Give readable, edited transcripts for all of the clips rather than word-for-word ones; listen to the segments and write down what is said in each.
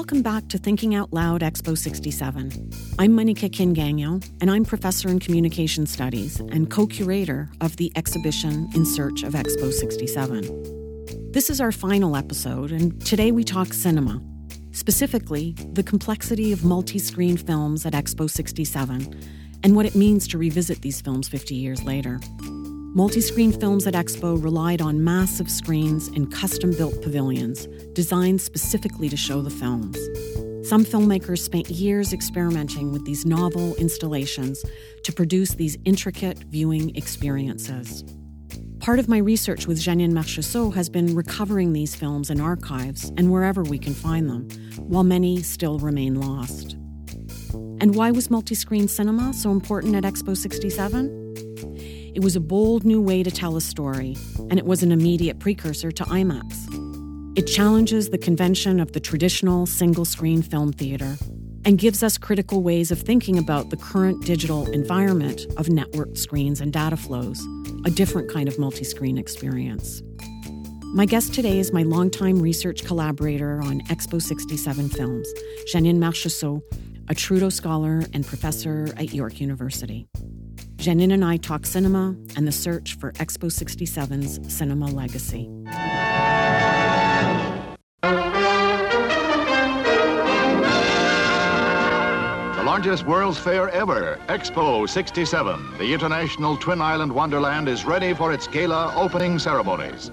Welcome back to Thinking Out Loud Expo 67. I'm Monica Kingangyo, and I'm professor in communication studies and co-curator of the exhibition In Search of Expo 67. This is our final episode, and today we talk cinema, specifically the complexity of multi-screen films at Expo 67 and what it means to revisit these films 50 years later. Multi-screen films at Expo relied on massive screens in custom-built pavilions designed specifically to show the films. Some filmmakers spent years experimenting with these novel installations to produce these intricate viewing experiences. Part of my research with Janine Marchessault has been recovering these films in archives and wherever we can find them, while many still remain lost. And why was multi-screen cinema so important at Expo 67? It was a bold new way to tell a story, and it was an immediate precursor to IMAX. It challenges the convention of the traditional single-screen film theater and gives us critical ways of thinking about the current digital environment of networked screens and data flows, a different kind of multi-screen experience. My guest today is my longtime research collaborator on Expo 67 films, Janine Marchessault, a Trudeau Scholar and professor at York University. Janine and I talk cinema and the search for Expo 67's cinema legacy. The largest World's Fair ever, Expo 67. The international Twin Island Wonderland is ready for its gala opening ceremonies.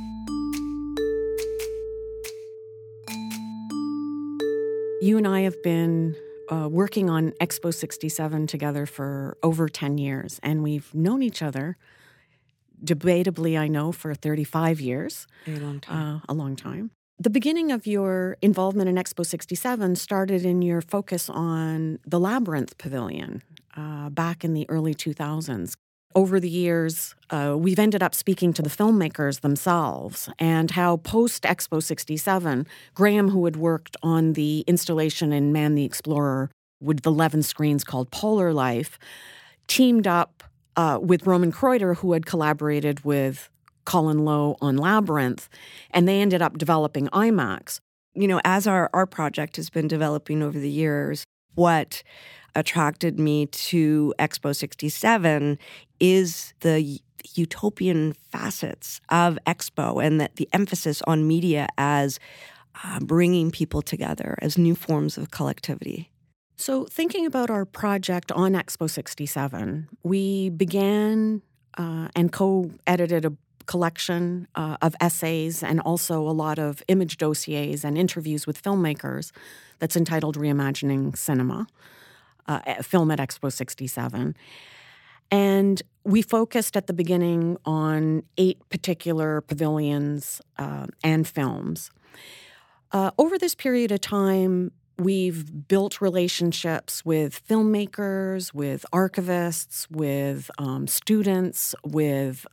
You and I have been working on Expo 67 together for over 10 years, and we've known each other, debatably, I know, for 35 years. A long time. A long time. The beginning of your involvement in Expo 67 started in your focus on the Labyrinth Pavilion back in the early 2000s. Over the years, we've ended up speaking to the filmmakers themselves and how post-Expo 67, Graham, who had worked on the installation in Man the Explorer with the 11 screens called Polar Life, teamed up with Roman Kreuter, who had collaborated with Colin Lowe on Labyrinth, and they ended up developing IMAX. You know, as our project has been developing over the years, what attracted me to Expo 67 is the utopian facets of Expo and the emphasis on media as bringing people together as new forms of collectivity. So thinking about our project on Expo 67, we began and co-edited a collection of essays and also a lot of image dossiers and interviews with filmmakers that's entitled Reimagining Cinema, film at Expo 67. And we focused at the beginning on 8 particular pavilions and films. Over this period of time, we've built relationships with filmmakers, with archivists, with students, with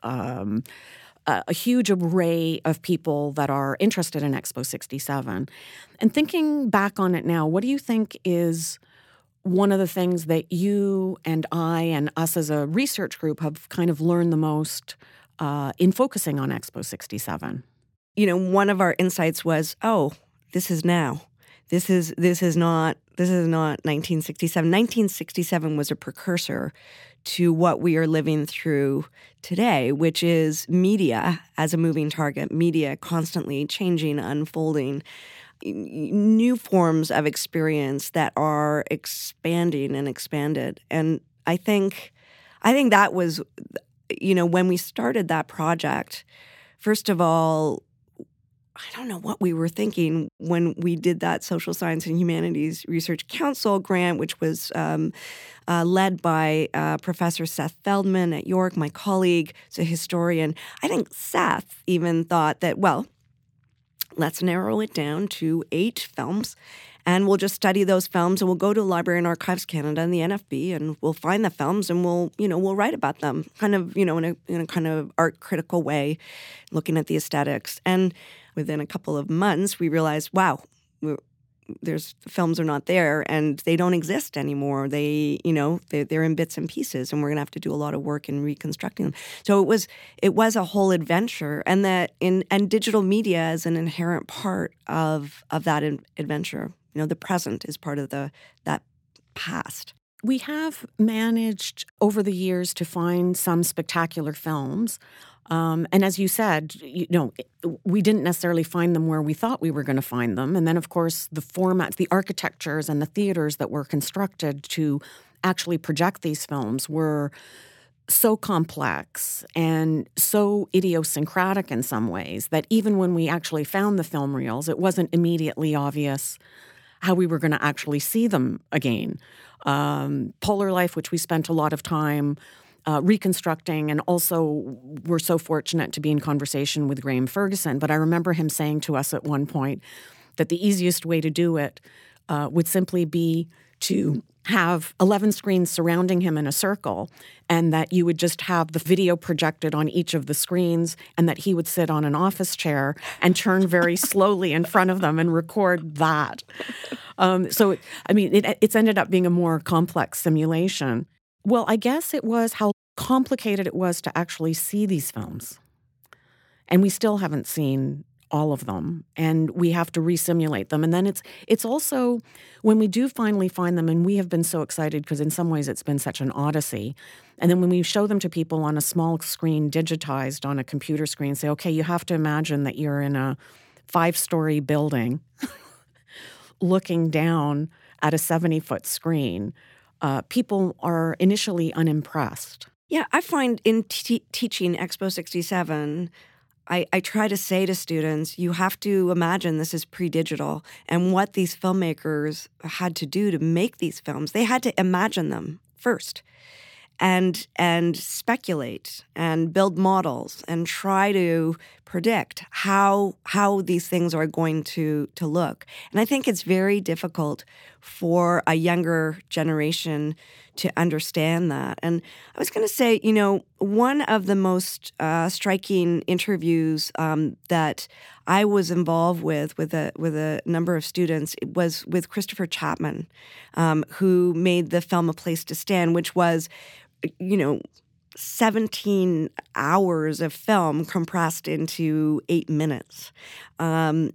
a huge array of people that are interested in Expo 67. And thinking back on it now, what do you think is one of the things that you and I and us as a research group have kind of learned the most in focusing on Expo 67? You know, one of our insights was, this is now. This is not 1967. 1967 was a precursor to what we are living through today, which is media as a moving target, media constantly changing, unfolding, new forms of experience that are expanding and expanded. And I think that was, you know, when we started that project, first of all, I don't know what we were thinking when we did that Social Science and Humanities Research Council grant, which was led by Professor Seth Feldman at York, my colleague, is a historian. I think Seth even thought that, well, let's narrow it down to 8 films, and we'll just study those films, and we'll go to Library and Archives Canada and the NFB, and we'll find the films, and we'll write about them, kind of, in a kind of art critical way, looking at the aesthetics. And within a couple of months, we realized, wow, films are not there, and they don't exist anymore. They're in bits and pieces, and we're going to have to do a lot of work in reconstructing them. So it was a whole adventure, and digital media is an inherent part of that adventure. The present is part of that past. We have managed over the years to find some spectacular films. And as you said, we didn't necessarily find them where we thought we were going to find them. And then, of course, the formats, the architectures and the theaters that were constructed to actually project these films were so complex and so idiosyncratic in some ways that even when we actually found the film reels, it wasn't immediately obvious how we were going to actually see them again. Polar Life, which we spent a lot of time reconstructing, and also we're so fortunate to be in conversation with Graham Ferguson. But I remember him saying to us at one point that the easiest way to do it would simply be to have 11 screens surrounding him in a circle, and that you would just have the video projected on each of the screens, and that he would sit on an office chair and turn very slowly in front of them and record that. It's ended up being a more complex simulation. Well, I guess it was how complicated it was to actually see these films. And we still haven't seen all of them, and we have to re-simulate them. And then it's also, when we do finally find them, and we have been so excited because in some ways it's been such an odyssey, and then when we show them to people on a small screen, digitized on a computer screen, say, okay, you have to imagine that you're in a 5-story building looking down at a 70-foot screen. People are initially unimpressed. Yeah, I find in teaching Expo 67, I try to say to students, you have to imagine this is pre-digital, and what these filmmakers had to do to make these films. They had to imagine them first and speculate and build models and try to predict how these things are going to look. And I think it's very difficult for a younger generation to understand that. And I was going to say, one of the most striking interviews that I was involved with a number of students was with Christopher Chapman, who made the film A Place to Stand, which was, 17 hours of film compressed into 8 minutes. And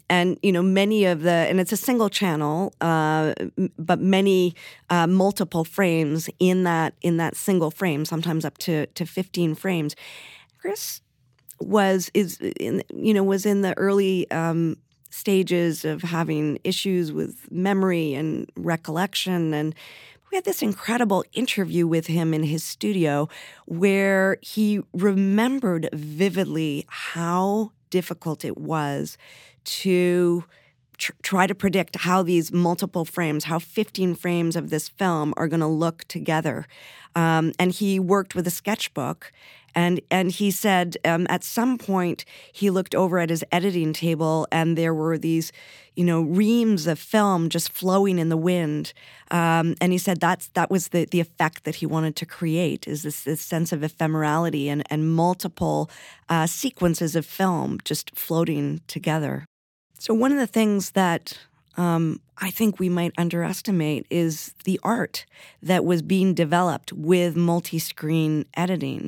it's a single channel, but many multiple frames in that single frame, sometimes up to 15 frames. Chris was in the early stages of having issues with memory and recollection, and we had this incredible interview with him in his studio where he remembered vividly how difficult it was to try to predict how these multiple frames, how 15 frames of this film are going to look together. And he worked with a sketchbook. And he said at some point he looked over at his editing table and there were these, reams of film just flowing in the wind. And he said that was the effect that he wanted to create, is this sense of ephemerality and multiple sequences of film just floating together. So one of the things that I think we might underestimate is the art that was being developed with multi-screen editing.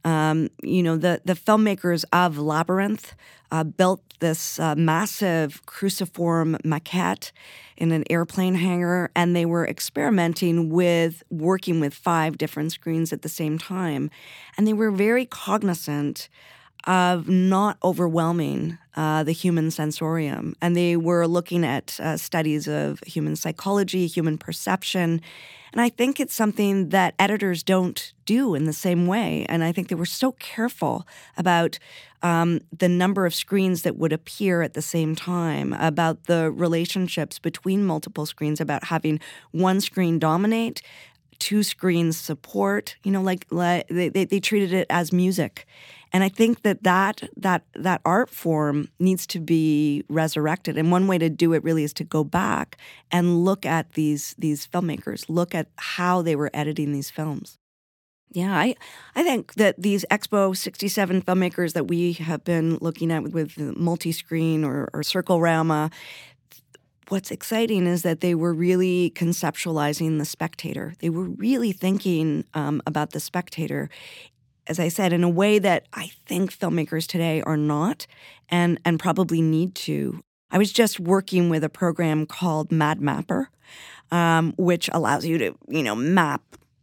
The filmmakers of Labyrinth built this massive cruciform maquette in an airplane hangar, and they were experimenting with working with 5 different screens at the same time. And they were very cognizant of not overwhelming the human sensorium. And they were looking at studies of human psychology, human perception. And I think it's something that editors don't do in the same way. And I think they were so careful about the number of screens that would appear at the same time, about the relationships between multiple screens, about having one screen dominate, 2 screens support. They treated it as music. And I think that art form needs to be resurrected. And one way to do it really is to go back and look at these filmmakers, look at how they were editing these films. Yeah, I think that these Expo 67 filmmakers that we have been looking at with multi-screen or Circle-Rama, what's exciting is that they were really conceptualizing the spectator. They were really thinking about the spectator, as I said, in a way that I think filmmakers today are not and probably need to. I was just working with a program called Mad Mapper, which allows you to, map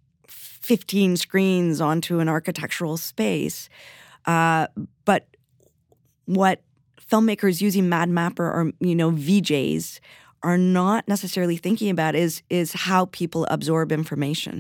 15 screens onto an architectural space. But what filmmakers using Mad Mapper or, VJs are not necessarily thinking about is how people absorb information,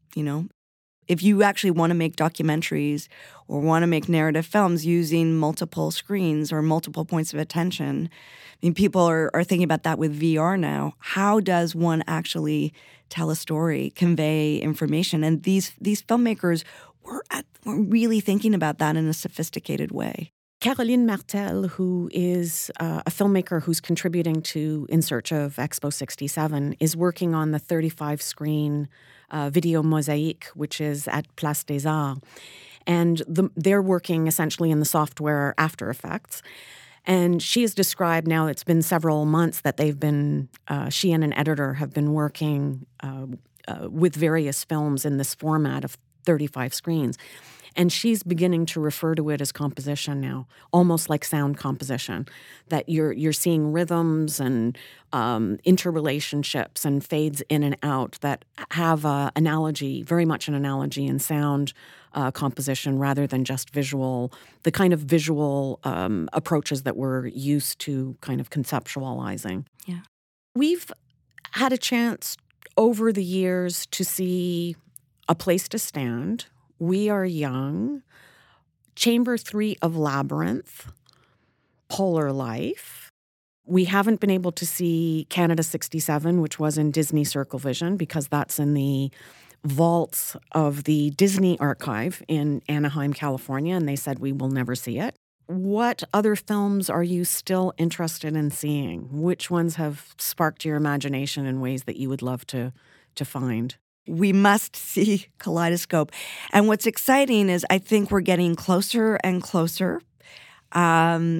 If you actually want to make documentaries or want to make narrative films using multiple screens or multiple points of attention, people are thinking about that with VR now. How does one actually tell a story, convey information? And these filmmakers were really thinking about that in a sophisticated way. Caroline Martel, who is a filmmaker who's contributing to In Search of Expo 67, is working on the 35-screen video Mosaic, which is at Place des Arts. And they're working essentially in the software After Effects. And she has described now, it's been several months that they've been, she and an editor have been working with various films in this format of 35 screens. And she's beginning to refer to it as composition now, almost like sound composition, that you're seeing rhythms and interrelationships and fades in and out that have very much an analogy in sound composition rather than just visual, the kind of visual approaches that we're used to kind of conceptualizing. Yeah. We've had a chance over the years to see A Place to Stand, We Are Young, Chamber 3 of Labyrinth, Polar Life. We haven't been able to see Canada 67, which was in Disney Circle Vision, because that's in the vaults of the Disney Archive in Anaheim, California, and they said we will never see it. What other films are you still interested in seeing? Which ones have sparked your imagination in ways that you would love to find? We must see Kaleidoscope. And what's exciting is I think we're getting closer and closer. And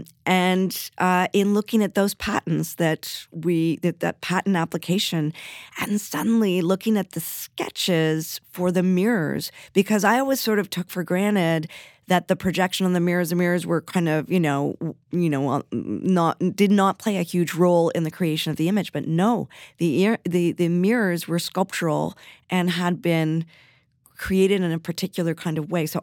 in looking at those patents that patent application, and suddenly looking at the sketches for the mirrors, because I always sort of took for granted that the projection on the mirrors were kind of, did not play a huge role in the creation of the image. But no, the mirrors were sculptural and had been created in a particular kind of way. So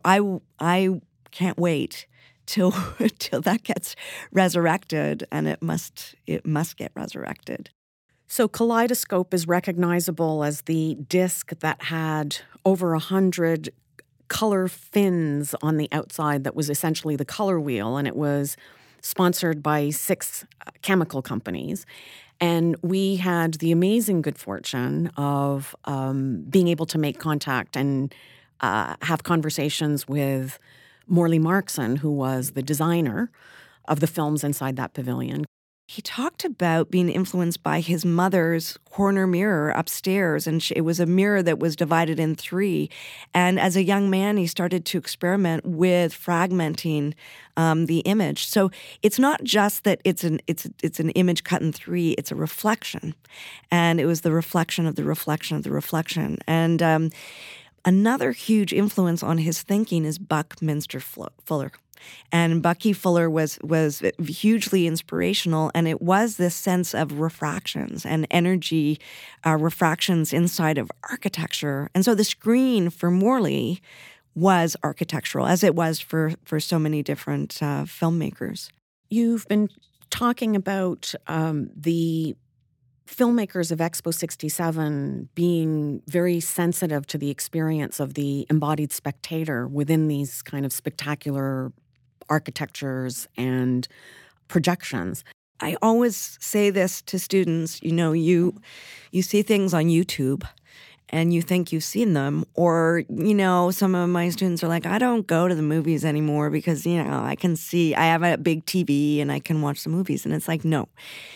I can't wait till that gets resurrected, and it must get resurrected. So Kaleidoscope is recognizable as the disc that had over 100 color fins on the outside that was essentially the color wheel, and it was sponsored by 6 chemical companies. And we had the amazing good fortune of being able to make contact and have conversations with Morley Markson, who was the designer of the films inside that pavilion. He talked about being influenced by his mother's corner mirror upstairs, and it was a mirror that was divided in 3. And as a young man, he started to experiment with fragmenting the image. So it's not just that it's an image cut in 3; it's a reflection, and it was the reflection of the reflection of the reflection. And another huge influence on his thinking is Buckminster Fuller. And Bucky Fuller was hugely inspirational, and it was this sense of refractions and energy refractions inside of architecture. And so the screen for Morley was architectural, as it was for so many different filmmakers. You've been talking about the filmmakers of Expo 67 being very sensitive to the experience of the embodied spectator within these kind of spectacular architectures and projections. I always say this to students, you see things on YouTube and you think you've seen them, or, some of my students are like, I don't go to the movies anymore because, I have a big TV and I can watch the movies. And it's like, no.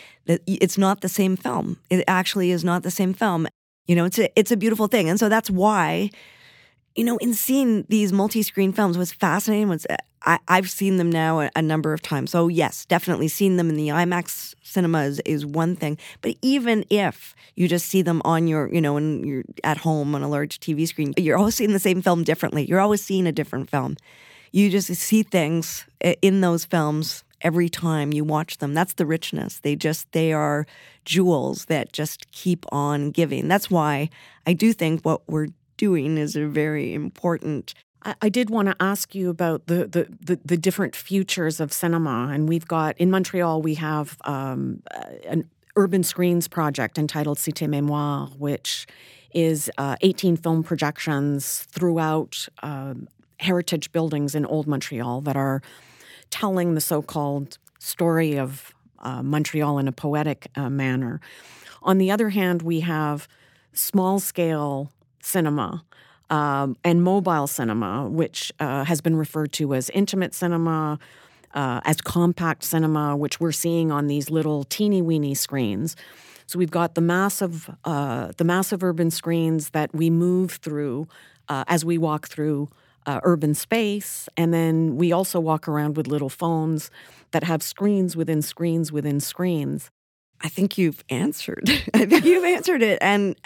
It's not the same film. It actually is not the same film. It's a beautiful thing. And so that's why, in seeing these multi-screen films, what's fascinating was I've seen them now a number of times. So yes, definitely seeing them in the IMAX cinemas is one thing. But even if you just see them on your, when you're at home on a large TV screen, you're always seeing the same film differently. You're always seeing a different film. You just see things in those films every time you watch them. That's the richness. They are jewels that just keep on giving. That's why I do think what we're doing is a very important. I did want to ask you about the different futures of cinema. And we've got, in Montreal, we have an urban screens project entitled Cité Mémoire, which is 18 film projections throughout heritage buildings in Old Montreal that are telling the so-called story of Montreal in a poetic manner. On the other hand, we have small-scale cinema and mobile cinema, which has been referred to as intimate cinema, as compact cinema, which we're seeing on these little teeny-weeny screens. So we've got the massive urban screens that we move through as we walk through urban space, and then we also walk around with little phones that have screens within screens within screens. I think you've answered. It, and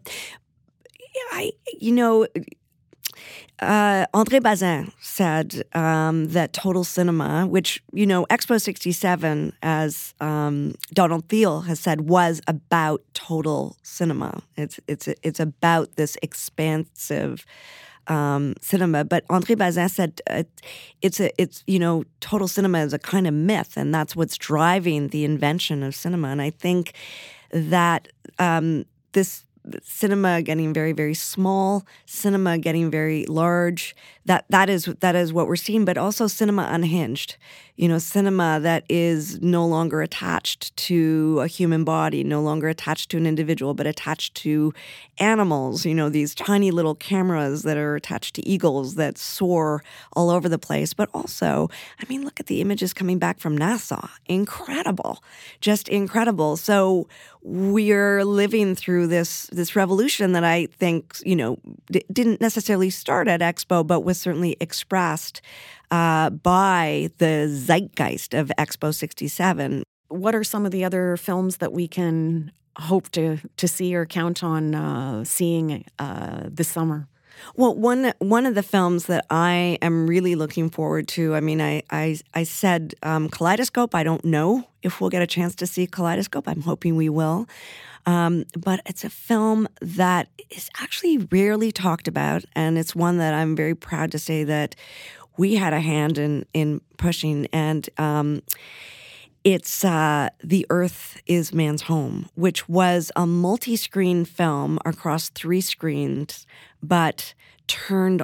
André Bazin said that total cinema, which Expo 67, as Donald Thiel has said, was about total cinema. It's about this expansive cinema, but André Bazin said it's total cinema is a kind of myth, and that's what's driving the invention of cinema. And I think that this cinema getting very, very small, cinema getting very large, that is what we're seeing, but also cinema unhinged. Cinema that is no longer attached to a human body, no longer attached to an individual, but attached to animals, these tiny little cameras that are attached to eagles that soar all over the place. But also, look at the images coming back from NASA. Incredible. Just incredible. So we're living through this revolution that I think, didn't necessarily start at Expo, but was certainly expressed by the zeitgeist of Expo 67. What are some of the other films that we can hope to see or count on seeing this summer? Well, one of the films that I am really looking forward to, I said Kaleidoscope. I don't know if we'll get a chance to see Kaleidoscope. I'm hoping we will. But it's a film that is actually rarely talked about, and it's one that I'm very proud to say that we had a hand in pushing. And it's The Earth is Man's Home, which was a multi-screen film across 3 screens, but turned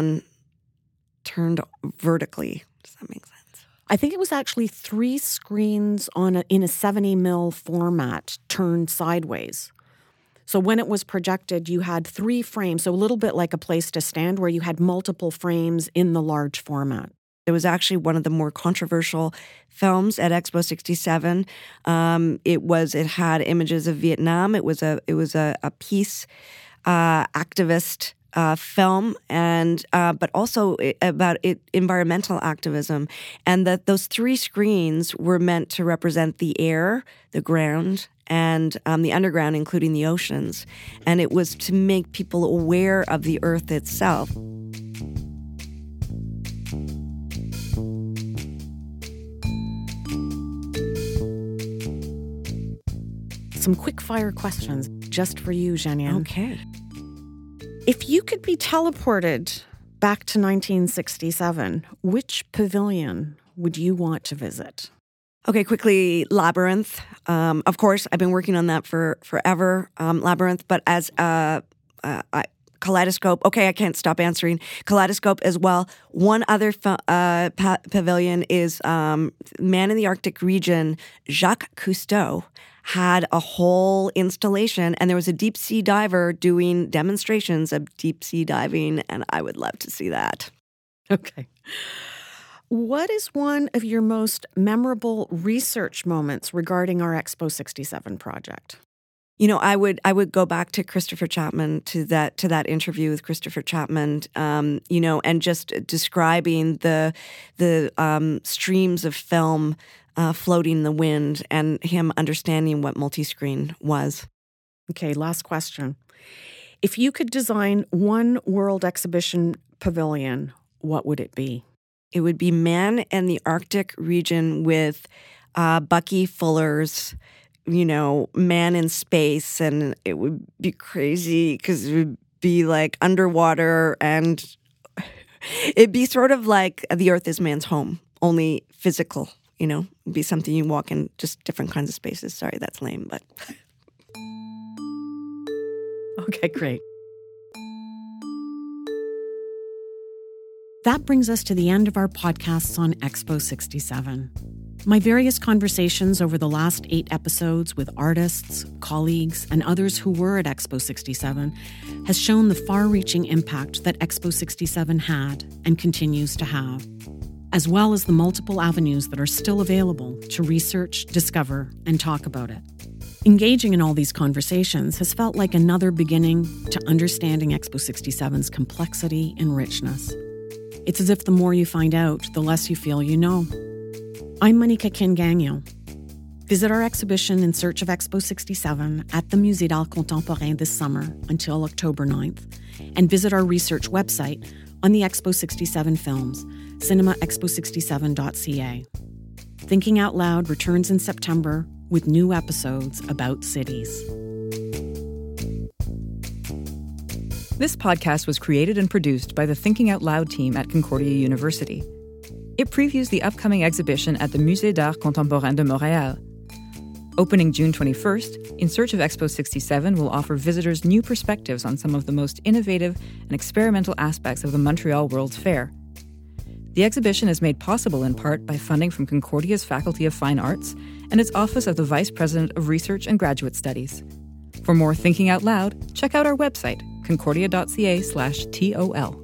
vertically. Does that make sense? I think it was actually 3 screens in a 70 mil format turned sideways. So when it was projected, you had 3 frames, so a little bit like A Place to Stand, where you had multiple frames in the large format. It was actually one of the more controversial films at Expo 67. It had images of Vietnam. It was a peace activist film, and but also about environmental activism, and that those 3 screens were meant to represent the air, the ground, and the underground, including the oceans. And it was to make people aware of the earth itself. Some quick-fire questions just for you, Jeannian. Okay. If you could be teleported back to 1967, which pavilion would you want to visit? Okay, quickly, Labyrinth. Of course, I've been working on that for forever, Labyrinth, but as Kaleidoscope, okay, I can't stop answering. Kaleidoscope as well. One other pavilion is Man in the Arctic Region, Jacques Cousteau, had a whole installation, and there was a deep-sea diver doing demonstrations of deep-sea diving, and I would love to see that. Okay. What is one of your most memorable research moments regarding our Expo 67 project? I would go back to Christopher Chapman, to that interview with Christopher Chapman, and just describing the streams of film floating in the wind, and him understanding what multiscreen was. Okay, last question. If you could design one world exhibition pavilion, what would it be? It would be Man in the Arctic region with Bucky Fuller's, Man in Space, and it would be crazy because it would be like underwater, and it'd be sort of like the Earth is man's home, only physical, it'd be something you walk in, just different kinds of spaces. Sorry, that's lame, but... Okay, great. That brings us to the end of our podcasts on Expo 67. My various conversations over the last 8 episodes with artists, colleagues, and others who were at Expo 67 has shown the far-reaching impact that Expo 67 had and continues to have, as well as the multiple avenues that are still available to research, discover, and talk about it. Engaging in all these conversations has felt like another beginning to understanding Expo 67's complexity and richness. It's as if the more you find out, the less you feel you know. I'm Monica Quinn-Gagnon. Visit our exhibition In Search of Expo 67 at the Musée d'Art Contemporain this summer until October 9th, and visit our research website on the Expo 67 films, cinemaexpo67.ca. Thinking Out Loud returns in September with new episodes about cities. This podcast was created and produced by the Thinking Out Loud team at Concordia University. It previews the upcoming exhibition at the Musée d'Art Contemporain de Montréal. Opening June 21st, In Search of Expo 67 will offer visitors new perspectives on some of the most innovative and experimental aspects of the Montreal World's Fair. The exhibition is made possible in part by funding from Concordia's Faculty of Fine Arts and its Office of the Vice President of Research and Graduate Studies. For more Thinking Out Loud, check out our website, concordia.ca/TOL.